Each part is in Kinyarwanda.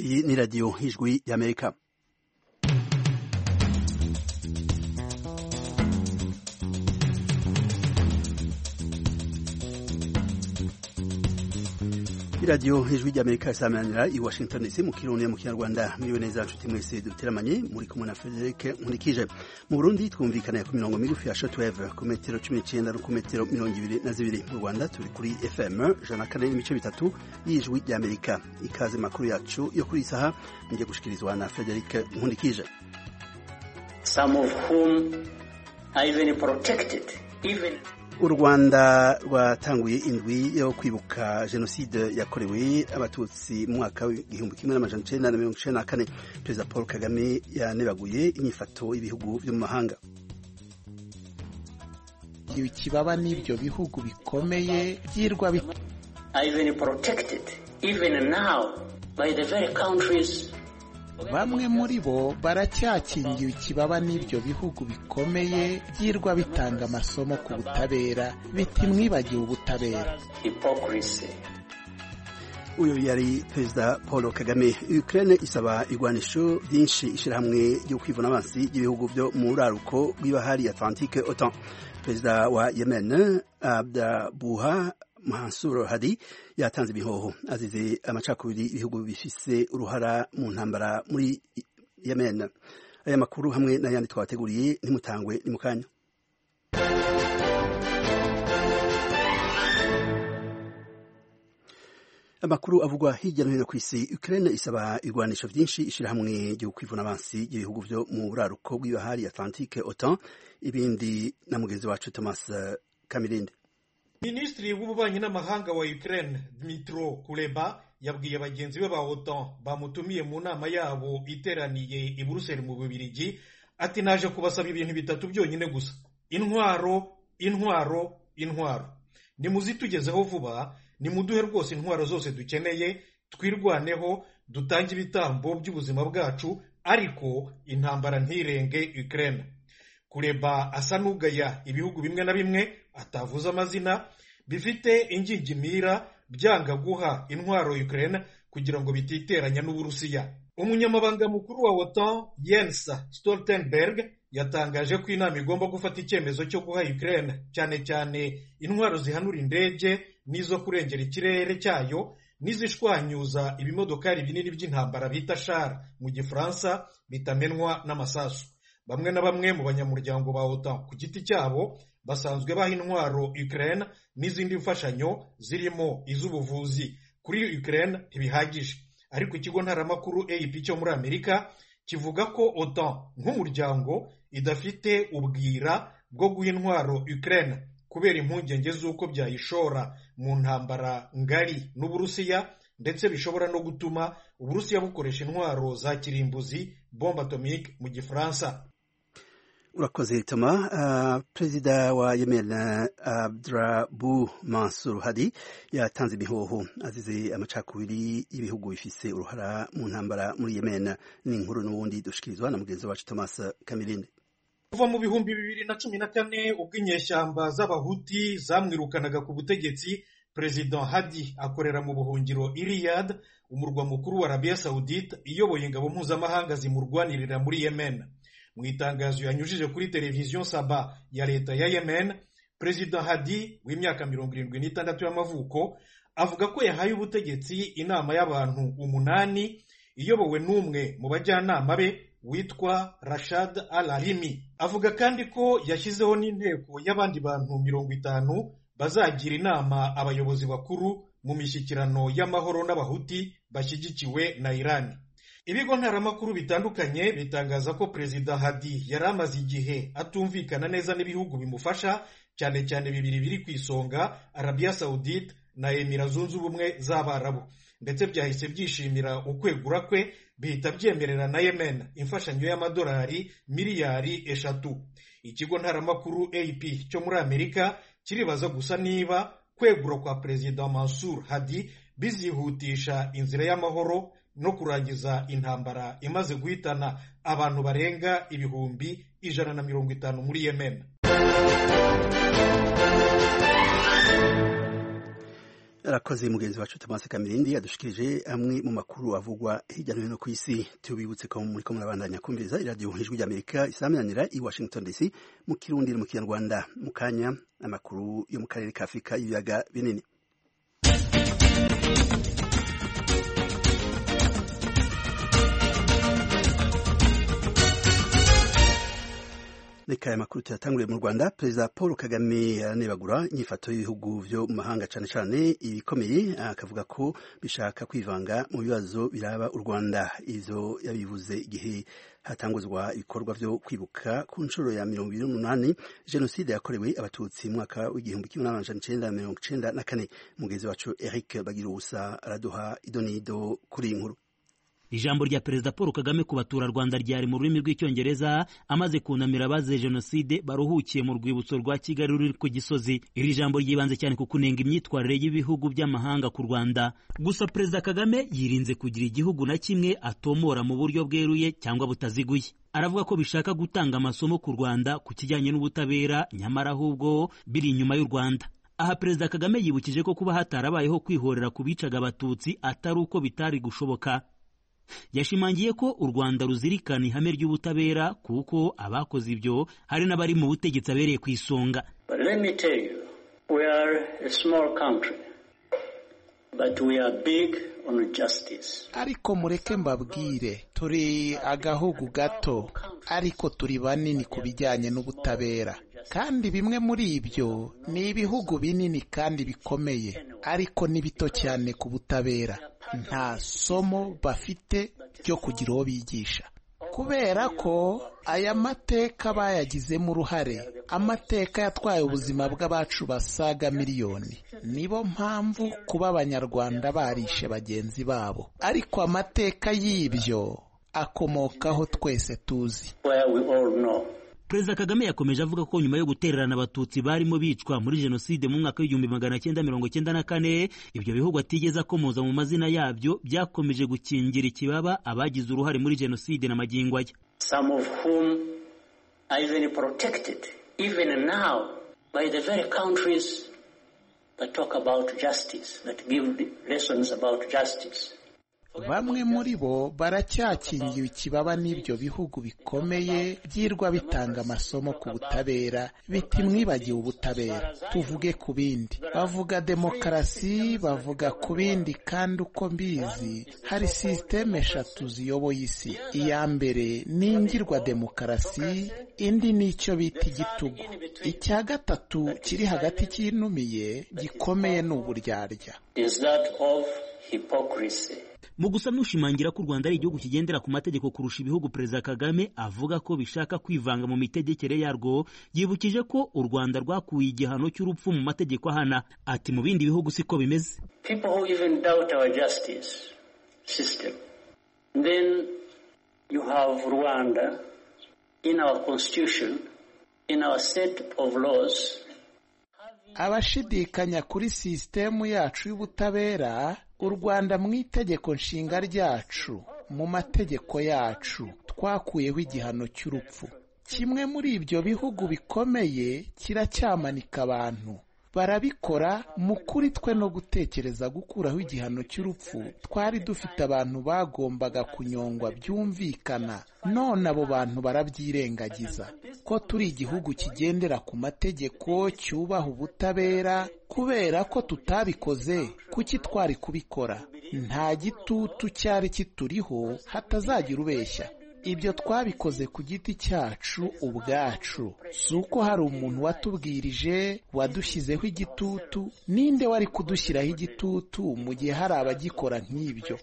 Iyi ni radiyo y'ijwi y'Amerika. iradiyo y'ijwi ry'Amerika isamanira i Washington DC mu kirundi mu kinyarwanda. Muriwe neza nshuti mwese duteramanye muri kumwe na Frederic Nkurikije. Mu Burundi twumvikana ku mirongo migufi ya shortwave ku metero 19 no ku metero 22. Mu Rwanda turi kuri FM 104.3 y'ijwi ry'Amerika. Ikaze makuru yacu yo kuri isaha ngiye gushikirizwa na Frederic Nkurikije. Some of whom are even protected even U Rwanda rwatanguye indwi yo kwibuka jenoside yakorewe abatutsi mu mwaka w'igihumbi kimwe n'amajana 1994. Perezida Paul Kagame yanebaguye inyifato y'ibihugu byo mu mahanga. Ikibaba n'ibyo bihugu bikomeye byirwa even protected even now by the very countries. Bamwe muri bo baracyakingiwe ikibaba n'ibyo bihugu bikomeye byirwa bitanga amasomo ku butabera biti mwibagiwe ubutabera. Hypocrisy. Uyu yari Perezida Paul Kagame. Ukraine isaba igwanisho byinshi ishirahamwe ryo kwivuna abansi y'ibihugu byo mu raruko rw'ibahari Atlantique OTAN. Perezida wa Yemen Abdabuha Mansour Hadi yatanze ibihoho azize amacakubiri ibihugu bifise uruhara mu ntambara muri Yemen. Aya makuru hamwe n'ayandi twabateguriye ntimutangwe ni mukanya. Amakuru avugwa hirya no hino ku isi. Ukraine isaba igwanisho byinshi ishirahamwe ryo kwivuna abansi y'ibihugu byo mu raruko rw'ibahari Atlantique OTAN. Ibindi na mugenzi wacu Thomas Kamirinde. Minisitiri w'ububanyi n'amahanga wa Ukraine Dmytro Kuleba yabwiye bagenzi be ba OTAN bamutumiye mu nama yabo iteraniye i Brussels mu Bubiligi ati naje kubasaba ibintu bitatu byonyine gusa: intwaro, intwaro, intwaro. Nimuzitugezeho vuba, nimuduhe rwose intwaro zose dukeneye, twirwaneho, dutange ibitambo by'ubuzima bwacu, ariko intambara ntirenge Ukraine. Kuleba asa n'ugaya ibihugu bimwe na bimwe atavuze amazina bifite ingingimira byanga guha intwaro Ukraine kugira ngo bititeranya n'Uburusiya. Umunyamabanga mukuru wa OTAN Jens Stoltenberg yatangaje ko inama igomba gufata icyemezo cyo guha Ukraine cyane cyane intwaro zihanura indege n'izo kurengera ikirere cyayo n'izishwanyuza ibimodokari binini by'intambara bita char mu Gifaransa bitamenwa n'amasasu. Bamwe na bamwe mu banyamuryango ba OTAN ku giti cyabo basanzwe baha intwaro Ukraine n'izindi mfashanyo zirimo iz'ubuvuzi. Kuri Ukraine ntibihagije, ariko ikigo ntaramakuru AP cyo muri Amerika kivuga ko OTAN nk'umuryango idafite ubwira bwo guha intwaro Ukraine kubera impungenge z'uko byayishora mu ntambara ngari n'Uburusiya, ndetse bishobora no gutuma Uburusiya bukoresha intwaro za kirimbuzi bombe atomique mu Gifaransa. Urakoze Toma. Perezida wa Yemen Abdrabu Mansour Hadi yatanze ibihoho azize amacakubiri y'ibihugu bifise uruhara mu ntambara muri Yemen. Ni inkuru n'ubundi dushikirizwa na mugenzi wacu Thomas Kamirinde. Kuva mu bihumbi 2014 ubwo inyeshyamba z'abahuti zamwirukanaga ku butegetsi, Perezida Hadi akorera mu buhungiro i Riyadh, umurwa mukuru wa Arabia Saudite, iyoboye ingabo mpuzamahanga zimurwanirira muri Yemen. Mu itangazo yanyujije kuri televiziyo Saba ya leta ya Yemen, Perezida Hadi w'imyaka 76 y'amavuko avuga ko yahaye ubutegetsi inama y'abantu 8 iyobowe n'umwe mu bajyanama be witwa Rashad Al-Alimi. Avuga kandi ko yashyizeho n'inteko y'abandi bantu 50 bazagira inama abayobozi bakuru mu mishyikirano y'amahoro n'abahuti bashyigikiwe na Iran. Ibigo ntaramakuru bitandukanye bitangaza ko Perezida Hadi yari amaze igihe atumvikana neza n'ibihugu bimufasha, cyane cyane bibiri biri ku isonga, Arabia Saudite na Emira Zunze Ubumwe z'Abarabu, ndetse byahise byishimira ukwegura kwe bihita byemerera na Yemen imfashanyo y'amadolari miliyari 3. Ikigo ntaramakuru AP cyo muri Amerika kiribaza gusa niba kwegura kwa Perezida Mansour Hadi bizihutisha inzira y'amahoro no kurangiza intambara imaze guhitana abantu barenga ibihumbi 150 muri Yemen. arakoze mugenzi wacu Thomas Kamirindi yadushikirije amwe mu makuru avugwa hirya no hino ku isi. Tubibutse ko muri ko murabandanya kumviriza iradiyo Ijwi ry'Amerika isaminanira i Washington DC mu Kirundi no mu Kinyarwanda. Mu kanya amakuru yo mu karere ka Afurika y'ibiyaga binini. Reka aya makuru tuyatanguriye mu Rwanda. Perezida Paul Kagame aranebagura inyifato y'ibihugu vyo mu mahanga cane cane ibikomeye, akavuga ko bishaka kwivanga mu bibazo biraba u Rwanda. Ivyo yabivuze igihe hatanguzwa ibikorwa vyo kwibuka ku nshuro ya 28 jenoside yakorewe abatutsi mu mwaka w'igihumbi 1994. Mugezi wacu Eric Bagirusa araduha idonido kuri inkuru. Ijambo rya Perezida Paul Kagame ku baturarwanda ryari mu rurimi rw'icyongereza amaze kunamira abazize jenoside baruhukiye mu rwibutso rwa Kigali ruri ku Gisozi. Iri jambo ryibanze cyane ku kunenga imyitwarire y'ibihugu by'amahanga ku Rwanda. Gusa Perezida Kagame yirinze kugira igihugu na kimwe atomora mu buryo bweruye cyangwa butaziguye. Aravuga ko bishaka gutanga amasomo ku Rwanda ku kijyanye n'ubutabera, nyamara ahubwo biri inyuma y'u Rwanda. Aha Perezida Kagame yibukije ko kuba hatarabayeho kwihorera ku bicaga abatutsi atari uko bitari gushoboka. Yashimangiye ko u Rwanda ruzirikana ihame ry'ubutabera kuko abakoze ibyo hari n'abari mu butegetsi abereye ku isonga. But let me tell you, we are a small country, but we are big on justice. Ariko mureke mbabwire, turi agahugu gato ariko turi banini ku bijyanye n'ubutabera, kandi bimwe muri ibyo ni ibihugu binini kandi bikomeye, ariko ni bito cyane ku butabera. Nta somo bafite ryo kugira uwo bigisha, kubera ko aya mateka bayagizemo uruhare. Amateka yatwaye ubuzima bw'abacu basaga miliyoni. Nibo mpamvu kuba abanyarwanda barishe bagenzi babo, ariko amateka y'ibyo akomokaho twese tuzi. Perezida Kagame yakomeje avuga ko nyuma yo gutererana abatutsi barimo bicwa muri jenoside mu mwaka w'1994 ibyo bihugu atigeze akomoza mu mazina yabyo byakomeje gukingira ikibaba abagize uruhare muri jenoside na magingo aya. Some of whom are even protected even now by the very countries that talk about justice, that give lessons about justice. Bamwe muri bo baracyakingiwe ikibaba n'ibyo bihugu bikomeye byirwa bitanga amasomo ku butabera, biti mwibagiwe ubutabera. Tuvuge ku bindi, bavuga demokarasi, bavuga ku bindi, kandi uko mbizi hari systeme 3 ziyoboye isi. Iya mbere ni ingirwa demokarasi, indi ni icyo bita igitugu, icya gatatu kiri hagati cyinumiye gikomeye n'uburyarya. Is that of hypocrisy. Mu gusa n'ushimangira ko u Rwanda ari igihugu kigendera ku mategeko kurusha ibihugu, Perezida Kagame avuga ko bishaka kwivanga mu mitegekere yarwo. Yibukije ko u Rwanda rwakuye igihano cy'urupfu mu mategeko ahana. Ati mu bindi bihugu siko bimeze. People who even doubt our justice system. Then you have Rwanda in our constitution, in our set of laws. Abashidikanya kuri systemu yacu y'ubutabera, u Rwanda mu itegeko nshinga ryacu, mu mategeko yacu twakuyeho igihano cy'urupfu. Kimwe muri ibyo bihugu bikomeye kiracyamanika abantu. Barabikora mu kuri twe no gutekereza gukuraho igihano cy'urupfu. Twari dufite abantu bagombaga kunyongwa byumvikana, none abo bantu barabyirengagiza. Ko turi igihugu kigendera ku mategeko, cyubaha ubutabera, kubera ko tutabikoze, kuki twari kubikora? Nta gitutu cyari kituriho hatazagira ubeshya. Ibyo twabikoze ku giti cyacu ubwacu, si uko hari umuntu watubwirije, wadushyizeho igitutu. Ninde wari kudushyiraho igitutu mu gihe hari abagikora nk'ibyo?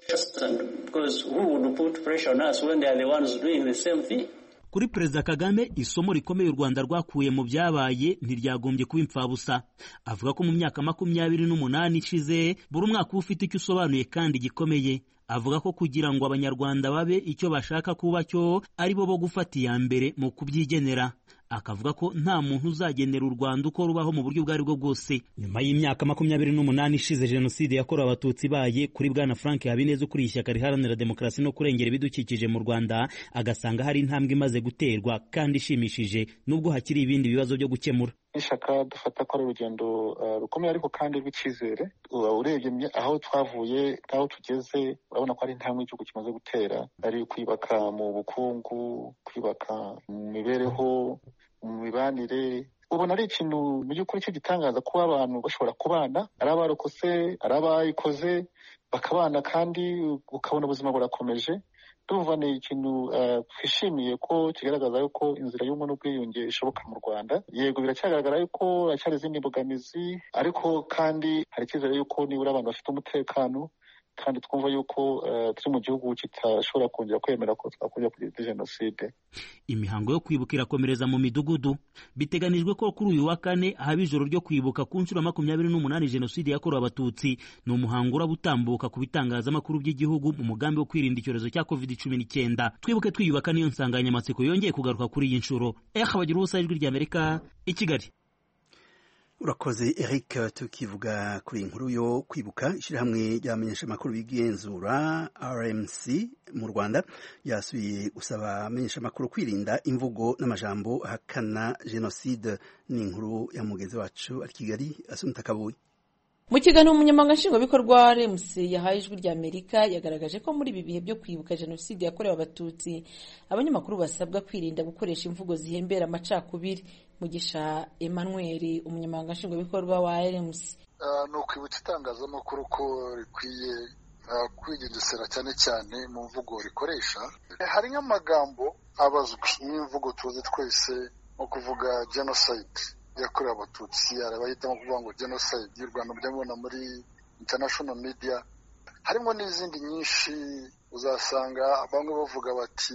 Kuri Perezida Kagame, isomo rikomeye u Rwanda rwakuye mu byabaye ntiryagombye kuba impfabusa. Avuga ko mu myaka 28 ishize buri mwaka ufite icyo usobanuye kandi gikomeye. Avuga ko kugira ngo abanyarwanda babe icyo bashaka kuba cyo ari bo gufata iya mbere mu kubyigenera. Akavuga ko nta muntu uzagenera u Rwanda uko rubaho mu buryo bwari bwo bwose. Nyuma y'imyaka 28 ishize jenoside yakorewe abatutsi baye, kuri Bwana Frank Habineza ukuriye ishyaka riharanira demokarasi no kurengera ibidukikije mu Rwanda, agasanga hari intambwe imaze guterwa kandi ishimishije, nubwo hakiri ibindi bibazo byo gukemura. n'ishyaka dufata ko ari urugendo rukomeye ariko kandi rw'icyizere. Urebye aho twavuye n'aho tugeze urabona ko ari intambwe igihugu kimaze gutera, ari kwibaka mu bukungu, kwibaka mu mibereho, mu mibanire. Ubona ari ikintu mu by'ukuri cy'igitangaza kuba abantu bashobora kubana, ari abarokotse ari abayikoze bakabana kandi ukabona ubuzima burakomeje. Ndumva ni ikintu twishimiye ko kigaragaza yuko inzira y'ubumwe n'ubwiyunge ishoboka mu Rwanda. Yego biracyagaragara yuko hacyari izindi mbogamizi, ariko kandi hari icyizere yuko nibura abantu bafite umutekano kandi twumva yuko turi mu gihugu kitashobora kongera kwemera ko twakongera kugira jenoside. Imihango yo kwibuka irakomereza mu midugudu. Biteganijwe ko kuri uyu wa kane haba ijoro ryo kwibuka ku nshuro 28 jenoside yakorewe Abatutsi. Ni umuhango urabutambuka ku bitangazamakuru by'igihugu mu mugambi wo kwirinda icyorezo cya COVID-19. Twibuke twiyubaka niyo nsanganyamatsiko yongeye kugaruka kuri iyi nshuro. Bagira ubusa ijwi ry'Amerika i Kigali. Urakoze Eric. Tukivuga kuri inkuru yo kwibuka, ishyirahamwe ry'abamenyesha amakuru bigenzura RMC mu Rwanda yasubiye gusaba abamenyesha amakuru kwirinda imvugo n'amajambo ahakana jenoside. Ni inkuru ya mugezi wacu ari Kigali Asumta Kabuye. Mu kiganiro umunyamabanga nshingwabikorwa wa RMC yahaye ijwi ry'Amerika yagaragaje ko muri ibi bihe byo kwibuka jenoside yakorewe Abatutsi abanyamakuru basabwa kwirinda gukoresha imvugo zihembera amacakubiri. Mugisha Emmanuel umunyamabanga nshingwabikorwa wa RMC: ni ukwibutsa itangazamakuru ko rikwiye kwigengesera cyane cyane mu mvugo rikoresha. Hari nk'amagambo abazwi n'imvugo tuzi twese nko kuvuga genocide yakorewe Abatutsi, arabahitamo kuvuga ngo genocide y'u Rwanda byabona muri international media. Harimo n'izindi nyinshi uzasanga bamwe bavuga bati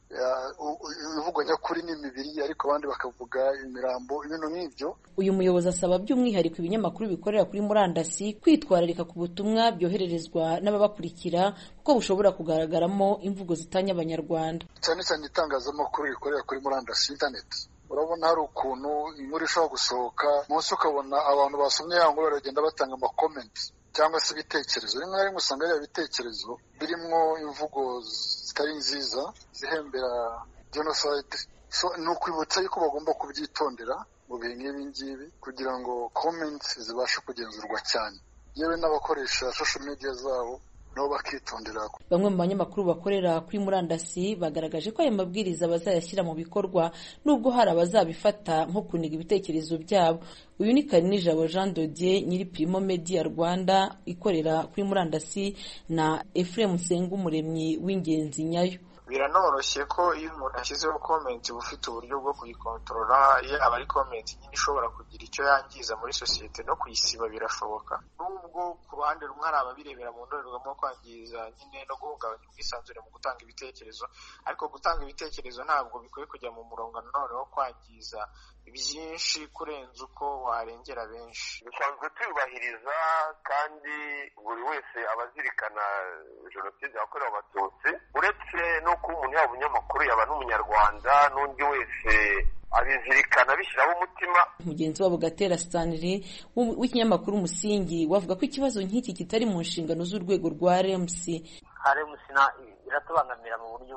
imvugo nyakuri ni imibiri, ariko abandi bakavuga imirambo, ibintu nk'ibyo. Uyu muyobozi asaba by'umwihariko ibinyamakuru bikorera kuri murandasi kwitwararika ku butumwa byohererezwa n'ababakurikira kuko bushobora kugaragaramo imvugo zitanya Abanyarwanda, cyane cyane itangazamakuru rikorera kuri murandasi, internet. Urabona hari ukuntu inkuru ishobora gusohoka munsi ukabona abantu basomye ya nkuru baragenda batanga amakomenti cyangwa se ibitekerezo. Rimwe na rimwe usanga ari ibitekerezo birimo imvugo zitari nziza zihembera genocide. Ni ukwibutsa yuko bagomba kubyitondera mu bihe nk'ibi ngibi kugira ngo comments zibashe kugenzurwa cyane, yewe n'abakoresha social media zabo nabo bakitondera. Bamwe mu banyamakuru bakorera kuri murandasi bagaragaje ko aya mabwiriza bazayashyira mu bikorwa nubwo hari abazabifata nko kuniga ibitekerezo byabo. Uyu ni Karinijabo Jean Dodier nyiri Primo Media Rwanda ikorera kuri murandasi na Ephraim Nsengumuremyi w'Ingenzi Nyayo. Biranoroshye ko iyo umuntu ashyizeho comment ufite uburyo bwo kuyikontorora, yaba ari comment nyine ishobora kugira icyo yangiza muri sosiyete no kuyisiba birashoboka. Nubwo ku ruhande rumwe hari ababirebera mu ndorerwamo kwangiza nyine no guhungabanya ubwisanzure mu gutanga ibitekerezo, ariko gutanga ibitekerezo ntabwo bikwiye kujya mu murongo nanone wo kwangiza byinshi kurenza uko warengera benshi. Dusanzwe tuyubahiriza kandi buri wese abazirikana jenoside yakorewe Abatutsi, uretse no kuba umuntu yaba umunyamakuru yaba n'umunyarwanda n'undi wese abizirikana bishyiraho umutima. Mugenzi wabo Gatera Stanley w'ikinyamakuru Umusingi wavuga ko ikibazo nk'iki kitari mu nshingano z'urwego rwa RMC. RMC iratubangamira mu buryo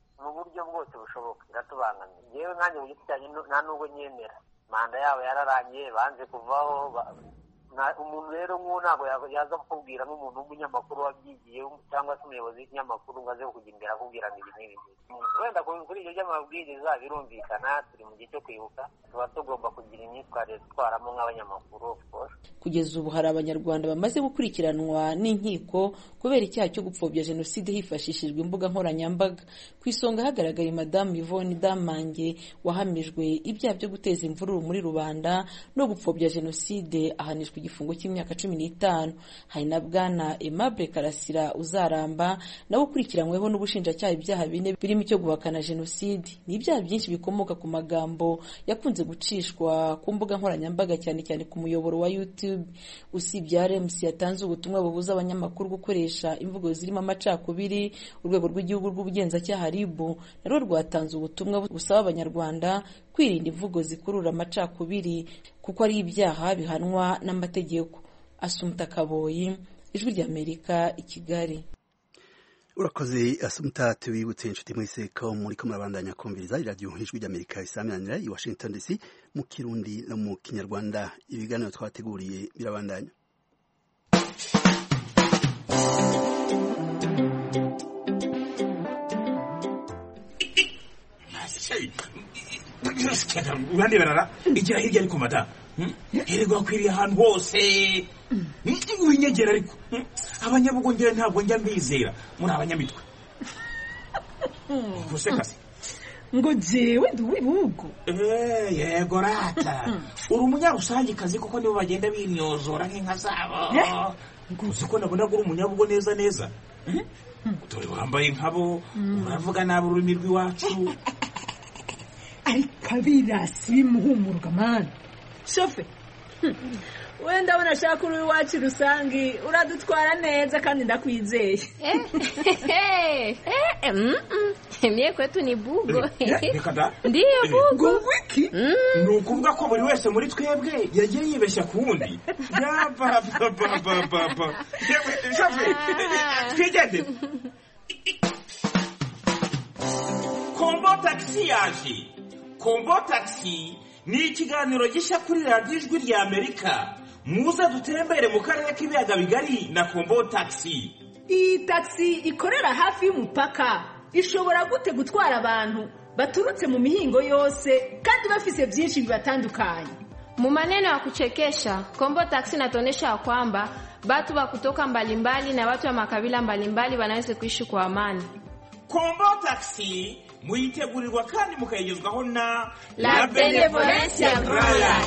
bwose bushoboka, iratubangamira. Yewe nkanjye mu giti cyanjye nta nubwo nyemera, manda yabo yararangiye, banze kuvaho. Umuntu rero nk'uwo ntabwo yaza kukubwira nk'umuntu w'umunyamakuru wabyigiye cyangwa se umuyobozi w'ikinyamakuru ngo aze kujya imbere akubwira ngo ibi n'ibi. Wenda kuri ibyo by'amabwiriza birumvikana, turi mu gihe cyo kwibuka, tuba tugomba kugira imyitwarire dutwaramo nk'abanyamakuru of course. Kugeza ubu hari Abanyarwanda bamaze gukurikiranwa n'inkiko kubera icyaha cyo gupfobya jenoside hifashishijwe imbuga nkoranyambaga. Ku isonga hagaragaye Madamu Yvonne Damange wahamijwe ibyaha byo guteza imvururu muri rubanda no gupfobya jenoside ahanishwa igifungo cy'imyaka 15. Hari na Bwana Aimable Karasira Uzaramba nawe ukurikiranyweho n'ubushinjacyaha ibyaha 4 birimo icyo guhakana jenoside. Ni ibyaha byinshi bikomoka ku magambo yakunze gucishwa ku mbuga nkoranyambaga cyane cyane ku muyoboro wa YouTube. Usibye RMC yatanze ubutumwa bubuza abanyamakuru gukoresha imvugo zirimo amacakubiri, urwego rw'igihugu rw'ubugenzacyaha RIB narwo rwatanze ubutumwa busaba Abanyarwanda kwirinda imvugo zikurura amacakubiri kuko ari ibyaha bihanwa n'amategeko. Asumta Kaboyi, Ijwi ry'Amerika i Kigali. urakoze asumta tubibutse inshuti mwese ko muriko murabandanya kumviriza iradiyo ijwi ry'Amerika isaminanira i Washington DC mu Kirundi no mu Kinyarwanda. Ibiganiro twateguriye birabandanya. urande barara igira hirya ariko mata herego akwiriye ahantu hose winyegera ariko abanyabugongera ntabwo njya mbizera muri abanyamitwe gusekase ngo jewe ndi uw'ibihugu yego rata uri umunyarusange kazi kuko nibo bagenda binyozora nk'inka zabo uzi ko nabona ko uri umunyabugo neza neza dore wambaye nkabo uravuga nabi ururimi rw'iwacu ariko abirasi bimuhumuruka mani shofe wenda abona ashaka uri iwacu rusange uradutwara neza kandi ndakwizeye mie kwetu ni bugo ndiyo bugo wiki ni ukuvuga ko buri wese muri twebwe yagiye yibeshya ku wundi yapapapapapa shofe twigende kombo taxi yaje kombo taxi ni ikiganiro gishya kuri radiyo ijwi ry'Amerika muze dutembere mu karere k'ibiyaga bigari na kombo taxi. Iyi taxi ikorera hafi y'umupaka ishobora gute gutwara abantu baturutse mu mihingo yose kandi bafise byinshi bibatandukanye. Mu maneno ya kuchekesha kombo taxi inatuonyesha kwamba watu wa kutoka mbalimbali na watu wa makabila mbalimbali wanaweza kuishi kwa amani. Kombo taxi muyitegurirwa kandi mukayigezwaho na La Benevolencia Royal.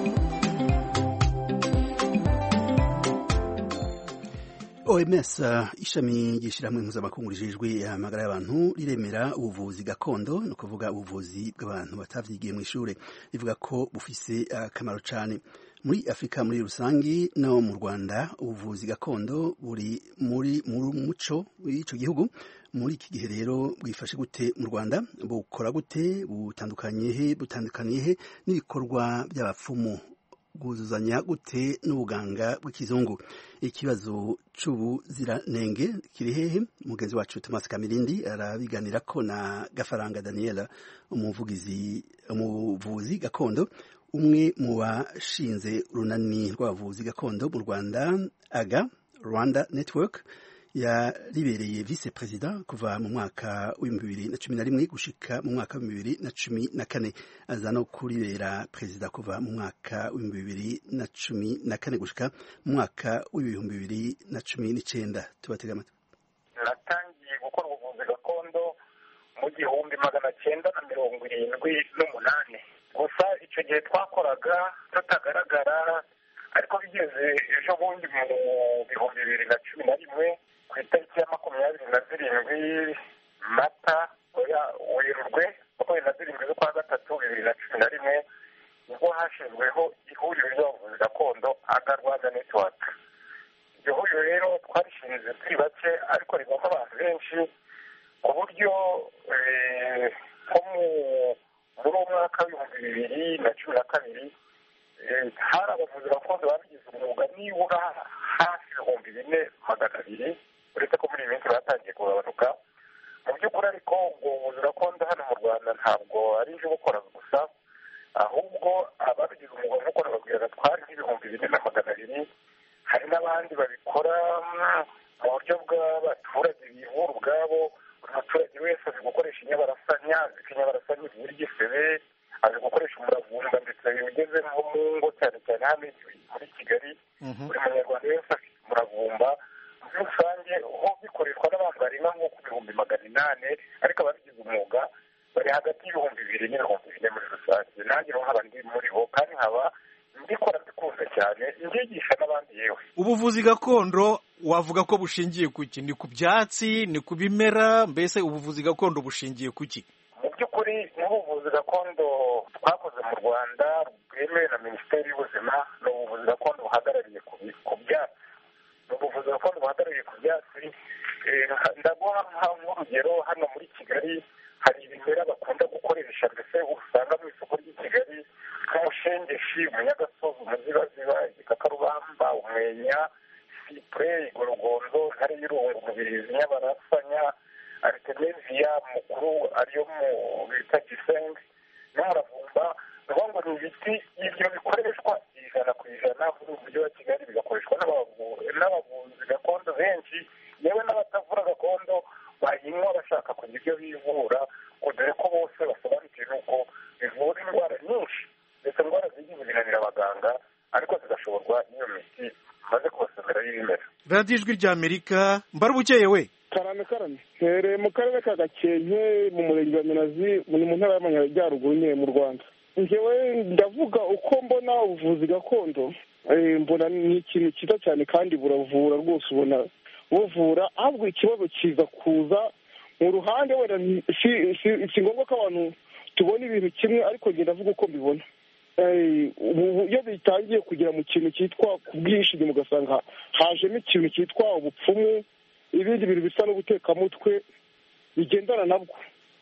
OMS ishami ry'ishyirahamwe mpuzamakungu rijejwe amagara y'abantu riremera ubuvuzi gakondo no kuvuga ubuvuzi bw'abantu batavyigiye mu ishure rivuga ko bufise akamaro cyane muri Afrika muri rusangi no mu Rwanda. Ubuvuzi gakondo buri muri muco w'ico gihugu. Muri iki gihe rero bwifashe gute mu Rwanda, bukora gute, butandukaniye he n'ibikorwa by'abapfumu, bwuzuzanya gute n'ubuganga bw'ikizungu? Ikibazo c'ubuziranenge kiri hehe? Mugenzi wacu Thomas Kamirindi arabiganira ko na Gafaranga Daniel, umuvuzi gakondo, umwe mu bashinze urunani rw'abavuzi gakondo mu Rwanda, AGA Rwanda Network. Yaribereye vice president kuva mu mwaka wa 2011 gushika mu mwaka wa 2014, aza no kuribera president kuva mu mwaka wa 2014 gushika mu mwaka wa 2019. Tubatega amatwi. Natangiye gukora ubuvuzi gakondo mu 1978 gusa icyo gihe twakoraga tutagaragara, ariko bigeze ejo bundi mu 2011 ku itariki ya 27 Mata Werurwe 27 z'ukwa gatatu 2011 ubwo hashyizweho ihuriro ry'abavuzi gakondo AGA Rwanda Network. Iryo huriro rero twarishinze turi bake ariko rigomba abantu benshi ku buryo nko muri uwo mwaka w'2012 hari abavuzi gakondo babigize umwuga nibura hafi 4,200, uretse ko muri iyi minsi batangiye kugabanuka mu by'ukuri. Ariko ubwo buvuzi gakondo hano mu Rwanda ntabwo ari ibyo gukora gusa, ahubwo ababigize umwuga nk'uko nababwiraga twari nk'ibihumbi 4,200. hari n'abandi babikora mu buryo bw'abaturage bivura ubwabo. buri muturage wese azi gukoresha inyabarasanya, azi ko inyabarasanya ivura igisebe, azi gukoresha umuravumba, ndetse ugeze nko mu ngo cyane cyane hano muri Kigali buri munyarwanda wese afite umuravumba. muri rusange ho bikoreshwa n'abantu barenga nko ku 800, ariko ababigize umwuga bari hagati y'ibihumbi 2,000 n'ibihumbi 4,000 muri rusange. nanjye rero nkaba ndi muri bo kandi nkaba mbikora mbikunda cyane, mbyigisha n'abandi. Yewe ubuvuzi gakondo wavuga ko bushingiye kuki? Ni ku byatsi, ni ku bimera? Mbese ubuvuzi gakondo bushingiye kuki? mu by'ukuri n'ubuvuzi gakondo twakoze mu Rwanda bwemewe na Minisiteri y'Ubuzima, ni ubuvuzi gakondo buhagarariye ku byatsi. ni ubuvuzi gakondo buhagarariye ku byatsi. ndaguha nk'urugero, hano muri Kigali hari ibimera bakunda gukoresha, mbese usanga mu isoko ry'i Kigali nk'umushengeshi, umunyagasozi, umuzibaziba, igikakarubamba, umwenya, sipure, igorogonzo, ntare y'irungu, umubirizi, inyabarasanya, yo mu bita gisenge n'umuravumba bivuga ngo ni ibiti ibyo bikoreshwa 100% muri uyu mujyi wa Kigali, bigakoreshwa n'abavuzi gakondo benshi, yewe n'abatavura gakondo bayinywa bashaka kugira ibyo bivura, dore ko bose basobanukiwe n'uko bivura indwara nyinshi ndetse indwara zigiye zinanira abaganga, ariko zigashoborwa n'iyo miti maze kubasomera y'ibimera. radiyo ijwi ry'Amerika, Mbarubukeye we. karame hereye mu karere ka Gakenke mu murenge wa Minazi mu ntara y'Amajyaruguru nyine mu Rwanda. Njyewe ndavuga uko mbona ubuvuzi gakondo, mbona ni ikintu cyiza cyane kandi buravura rwose, ubona buvura, ahubwo ikibazo kiza kuza mu ruhande wenda si ngombwa ko abantu tubona ibintu kimwe, ariko njye ndavuga uko mbibona. Iyo bitangiye kugera mu kintu cyitwa kubwishingizi, ugasanga hajemo ikintu cyitwa ubupfumu, ibindi bintu bisa no gutekamutwe bigendana nabwo.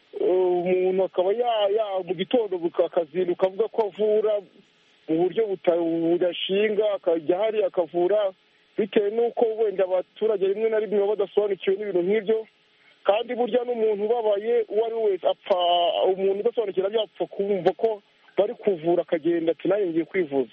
Umuntu akaba mu gitondo akazinduka avuga ko avura mu buryo budashinga, akajya hari akavura bitewe n'uko wenda abaturage rimwe na rimwe baba badasobanukiwe n'ibintu nk'ibyo, kandi burya n'umuntu ubabaye uwo ari we wese apfa, umuntu udasobanukira byapfa kumva ko bari kuvura akagenda ati nanjye ngiye kwivuza,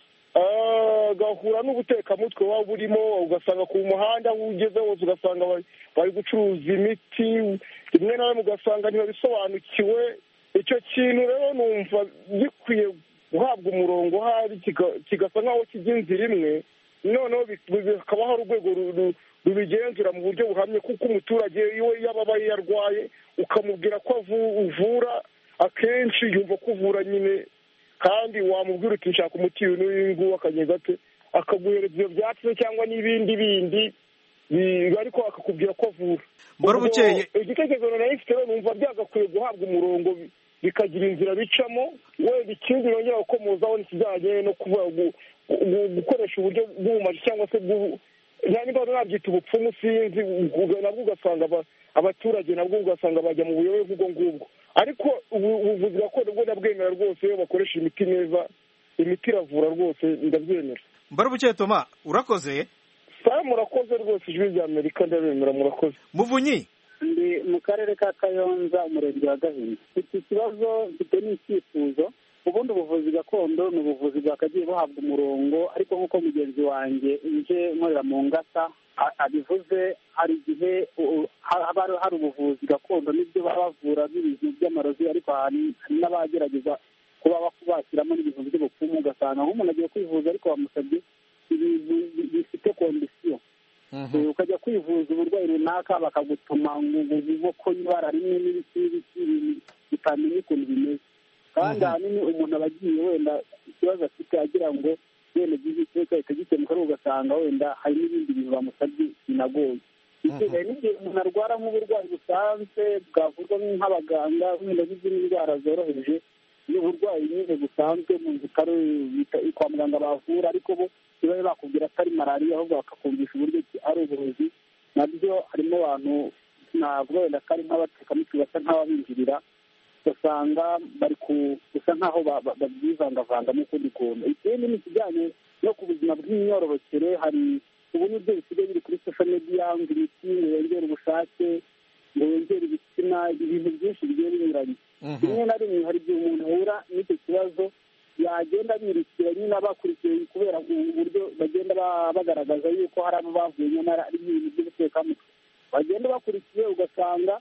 agahura n'ubutekamutwe waba burimo, ugasanga ku muhanda aho ugeze hose ugasanga bari gucuruza imiti, rimwe na rimwe ugasanga ntibabisobanukiwe. Icyo kintu rero numva gikwiye guhabwa umurongo hari kigasa nk'aho kijya inzira imwe, noneho hakaba hari urwego rubigenzura mu buryo buhamye, kuko umuturage iyo yababaye yarwaye ukamubwira ko uvura, akenshi yumva ko uvura nyine, kandi wamubwira uti nshaka umuti uyu nguyu akagenda ate, akaguhereza ibyo byatsi cyangwa n'ibindi bindi, ariko akakubwira ko avura. Mbarubukeye, igitekerezo nari mfite rero numva byagakwiye guhabwa umurongo bikagira inzira bicamo. Wenda ikindi yongera gukomozaho n'ikijyanye no gukoresha uburyo bw'ubumaji cyangwa se niba nabyita ubupfumu sinzi, nabwo ugasanga abaturage nabwo ugasanga bajya mu buyobe bw'ubwo ngubwo, ariko ubuvuzi gakondo bwo ndabwemera rwose, iyo bakoresha imiti neza, imiti iravura rwose, ndabyemera. Mbarubukeye Toma, urakoze. Murakoze rwose, ijwi ry'Amerika ndabemera, murakoze. Muvunyi, ndi mu karere ka Kayonza, umurenge wa Gahini. Iki kibazo mfite n'icyifuzo, ubundi ubuvuzi gakondo ni ubuvuzi bwakagiye buhabwa umurongo, ariko nk'uko mugenzi wanjye nje nkorera mu ngata abivuze, hari igihe haba hari ubuvuzi gakondo n'ibyo baba bavura n'ibintu by'amarozi, ariko hari n'abagerageza kuba bashyiramo n'ibintu by'ubupfumu, ugasanga nk'umuntu agiye kwivuza ariko bamusabye ibintu bifite kondisiyo, ukajya kwivuza uburwayi runaka bakagutuma nk'uko ibara rimwe n'ibiti bitamenya ukuntu bimeze, kandi ahanini umuntu aba agiye wenda ikibazo afite agira ngo wenda gihita gikemuka, ugasanga wenda hari n'ibindi bintu bamusabye binagoye. Hari n'igihe umuntu arwara nk'uburwayi busanzwe bwavurwa nk'abaganga, wenda n'izindi ndwara zoroheje, n'uburwayi nyine busanzwe mu bitaro kwa muganga bavura, ariko bo ntibabe bakubwira ko ari malariya, ahubwo bakakumvisha uburyo ari uburozi. Nabyo harimo abantu navuga wenda ko ari nk'abatekamutwe basa nk'ababinjirira, ugasanga bari gusa nk'aho babyivangavanga n'ukundi kuntu. Ikindi ni ikijyanye no ku buzima bw'imyororokere, hari ubu nibyo bisigaye biri kuri social media, ngo imiti ngo yongere ubushake, ngo yongere ibitsina, ibintu byinshi bigiye binyuranye. Rimwe na rimwe hari igihe umuntu ahura n'icyo kibazo, yagenda birikira nyine abakurikiye, kubera uburyo bagenda bagaragaza yuko hari abo bavuye nyamara ari ibintu by'ubutekamutwe, bagenda bakurikiye ugasanga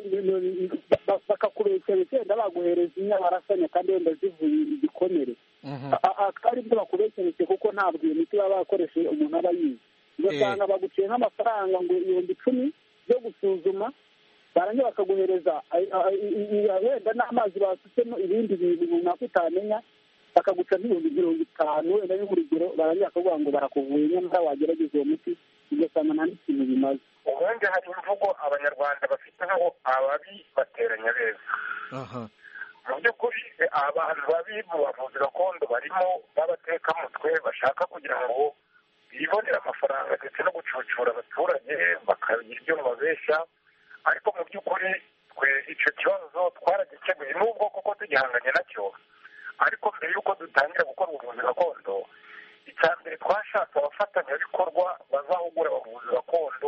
bakakubeshya wenda baguhereza inyabarasanya kandi wenda zivuye igikomere, ari byo bakubeshyeretse, kuko ntabwo iyo miti baba bakoresheje umuntu aba yize, ugasanga baguciye nk'amafaranga ngo 10,000 yo gusuzuma, barangiza bakaguhereza wenda n'amazi basutsemo ibindi bintu runaka utamenya, bakaguca nk'ibihumbi 50 wenda y'urugero, barangiza bakavuga ngo barakuvuye, nyamara wagerageza uwo muti ugasanga nta n'ikintu bimaze. ubundi hari imvugo abanyarwanda bafite aho ababi bateranya beza. Mu by'ukuri abantu babi mu bavuzi gakondo barimo b'abatekamutwe bashaka kugira ngo bibonere amafaranga ndetse no gucucura abaturage bakagira ibyo babeshya, ariko mu by'ukuri twe icyo kibazo twaragikemuye, n'ubwo kuko tugihanganye nacyo, ariko mbere y'uko dutangira gukora ubuvuzi gakondo, icya mbere twashatse abafatanyabikorwa bazahugura abavuzi gakondo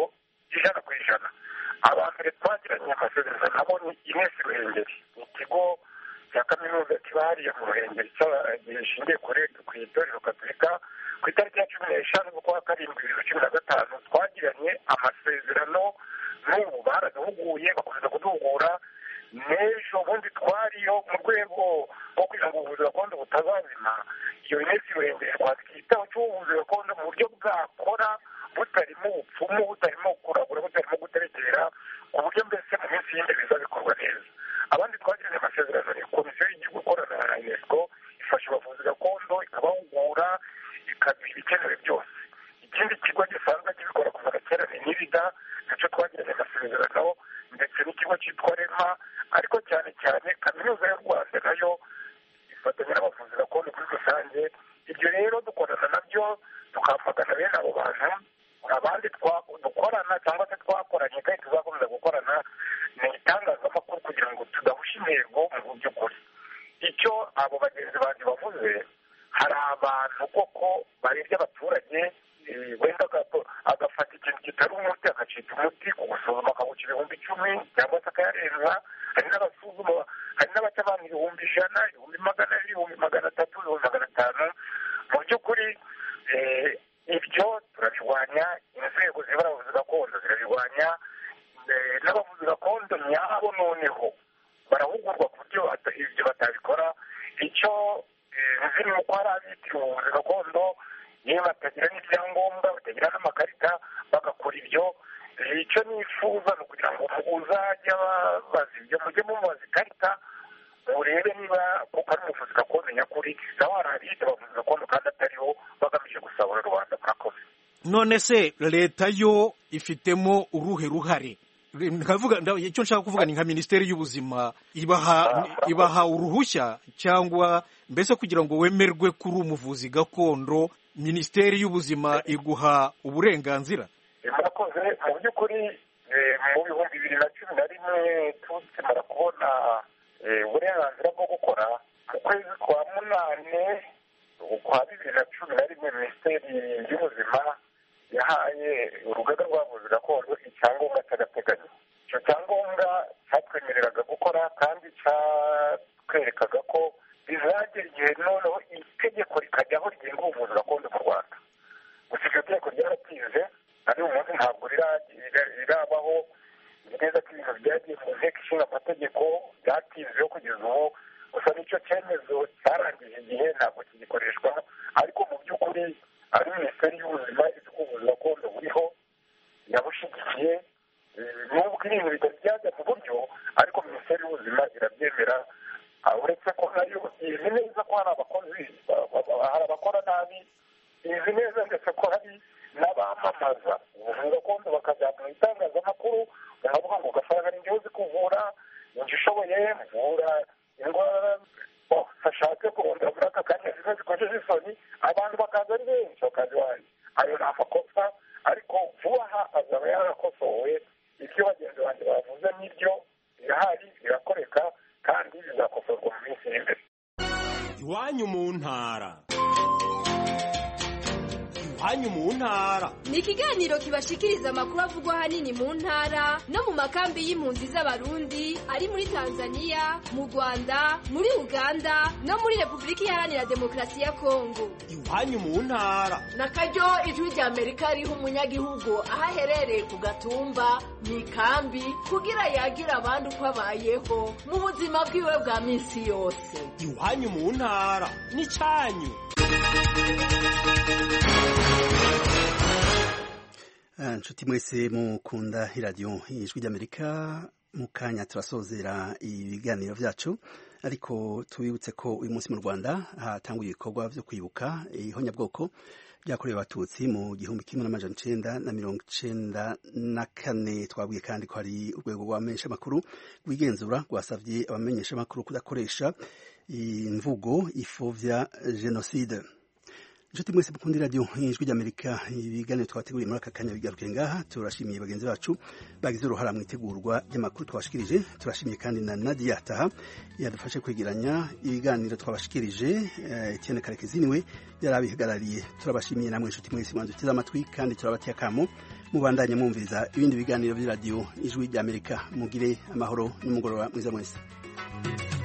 100%. aba mbere twagiranye amasezerano nabo ni Ines Ruhengeri, ni ikigo cya kaminuza kiba hariya mu Ruhengeri gishingiye ku itorero Gatolika. Ku itariki ya 15 z'ukwa karindwi 2015 twagiranye amasezerano, n'ubu baraduhuguye bakomeza kuduhugura. N'ejo bundi twariyo mu rwego rwo kugira ngo ubuvuzi gakondo butazazima, iyo Ines Ruhengeri twakitaho cy'ubuvuzi gakondo mu buryo bwakora butarimo ubupfumu, butarimo kuragura, butarimo guterekera, ku buryo mbese mu minsi y'indwi bizabikorwa neza. Abandi twagiranye amasezerano ni komisiyo y'igihugu ikorana na UNESCO, ifasha abavuzi gakondo, ikabahugura, ikaduha ibikenewe byose. Ikindi kigo gisanzwe kibikora kuva na kera ni NIRIDA, nacyo twagiranye amasezerano, ndetse n'ikigo cyitwa REMA, ariko cyane cyane kaminuza y'u Rwanda nayo ifatanya n'abavuzi gakondo muri rusange. Ibyo rero dukorana nabyo, tukamagana bene abo bantu. Abandi dukorana cyangwa se twakoranye kandi tuzakomeza gukorana ni itangazamakuru kugira ngo tudahusha intego mu by'ukuri. Icyo abo bagenzi banjye bavuze, hari abantu koko barebye abaturage, wenda agafata ikintu kitari umuti agacika umuti, kugusuzuma akaguca 10,000 cyangwa se akayarenza. Hari n'abasuzuma, hari n'abaca abantu 100,000, 100,000, 300,000, 500,000. Mu by'ukuri ibyo turabirwanya, inzego zibara abavuzi gakondo zirabirwanya, n'abavuzi gakondo nyabo noneho barahugurwa ku buryo ibyo batabikora. Icyo nzi ni uko hari abitiriwe ubuvuzi gakondo, yewe batagira n'ibyangombwa, batagira n'amakarita, bagakora ibyo. Icyo nifuza ni ukugira ngo uzajya babaza ibyo mujye mumubaza ikarita, urebe niba kuko ari umuvuzi gakondo nyakuri, nawe hari abita abavuzi gakondo kandi atariho, bagamije gusahura rubanda. Murakoze. None se leta yo ifitemo uruhe ruhare? Icyo nshaka kuvuga ni nka Minisiteri y'Ubuzima ibaha uruhushya, cyangwa mbese kugira ngo wemerwe kuri umuvuzi gakondo Minisiteri y'Ubuzima iguha uburenganzira? Murakoze. Mu by'ukuri mu 2011 tukimara kubona uburenganzira bwo gukora, mu kwezi kwa munane kwa 2011 Minisiteri y'Ubuzima yahaye urugaga rw'abavuzi gakondo icyangombwa cy'agateganyo. Icyo cyangombwa cyatwemereraga gukora kandi cyatwerekaga ko bizagera igihe noneho itegeko rikajyaho rigenga ubuvuzi gakondo mu Rwanda. Gusa iryo tegeko ryaratize, ari umunsi ntabwo rirabaho. Ni neza ko ibintu byagiye mu nteko ishinga amategeko byatizeho kugeza ubu, gusa n'icyo cyemezo cyarangije igihe ntabwo kigikoreshwa. Ariko mu by'ukuri ari Minisiteri y'Ubuzima izi ko ubuvuzi gakondo buriho, yabushyigikiye. Nubwo ibintu bitari byajya mu buryo, ariko Minisiteri y'Ubuzima irabyemera. Uretse ko nayo izi neza ko hari abakozi, hari abakora nabi, izi neza ndetse ko hari n'abamamaza ubuvuzi gakondo bakajya mu itangazamakuru, baravuga ngo ugasanga ni njye uzi kuvura, ni njye ushoboye kuvura indwara bashatse kurondera muri aka kanya zimwe zikojeje isoni, abantu bakaza ari benshi bakaza iwanjye. Ayo ni amakosa, ariko vuba aha azaba yarakosowe. Ibyo bagenzi banjye bavuze n'ibyo birahari, birakoreka kandi bizakosorwa mu minsi y'imbeho. Iwanyu mu ntara. Iwanyu mu ntara ni ikiganiro kibashikiriza amakuru avugwa ahanini mu ntara no mu makambi y'impunzi z'Abarundi ari muri Tanzania, mu Rwanda, muri Uganda no muri Repubulika Iharanira Demokarasi ya Kongo. Iwanyu mu ntara. Nakaryo ijwi rya Amerika riha umunyagihugu aho aherereye ku gatumba, mu ikambi, kugira yagire abandi uko abayeho mu buzima bwiwe bwa minsi yose. Iwanyu mu ntara ni cyanyu. Nshuti mwese mukunda iradiyo ijwi ry'Amerika, mu kanya turasozera ibiganiro byacu, ariko tubibutse ko uyu munsi mu Rwanda hatanguye ibikorwa byo kwibuka ihonyabwoko byakorewe abatutsi mu 1994. Twabwiye kandi ko hari urwego rw'abamenyeshamakuru rwigenzura rwasabye abamenyeshamakuru kudakoresha imvugo ipfobya jenoside. Nshuti mwese mukunda iradiyo ijwi ry'Amerika, ibiganiro twateguriye muri aka kanya bigaruke ngaha. Turashimiye bagenzi bacu bagize uruhara mu itegurwa ry'amakuru twabashikirije. Turashimiye kandi na Nadia Taha yadufashe kwegeranya ibiganiro twabashikirije. Etienne Karekezi niwe yarabihagarariye. Turabashimiye namwe nshuti mwese mwandutiza amatwi, kandi turabateye akamo mubandanye mwumviriza ibindi biganiro by'iradiyo ijwi ry'Amerika. Mugire amahoro n'umugoroba mwiza mwese.